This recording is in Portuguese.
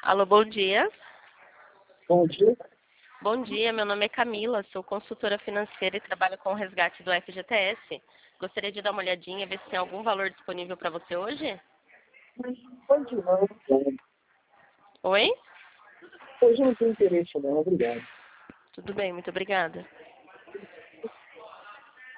Alô, bom dia. Bom dia. Bom dia, meu nome é Camila, sou consultora financeira e trabalho com o resgate do FGTS. Gostaria de dar uma olhadinha, ver se tem algum valor disponível para você hoje? Hoje não, obrigado. Oi? Hoje não tenho interesse não, obrigado. Tudo bem, muito obrigada.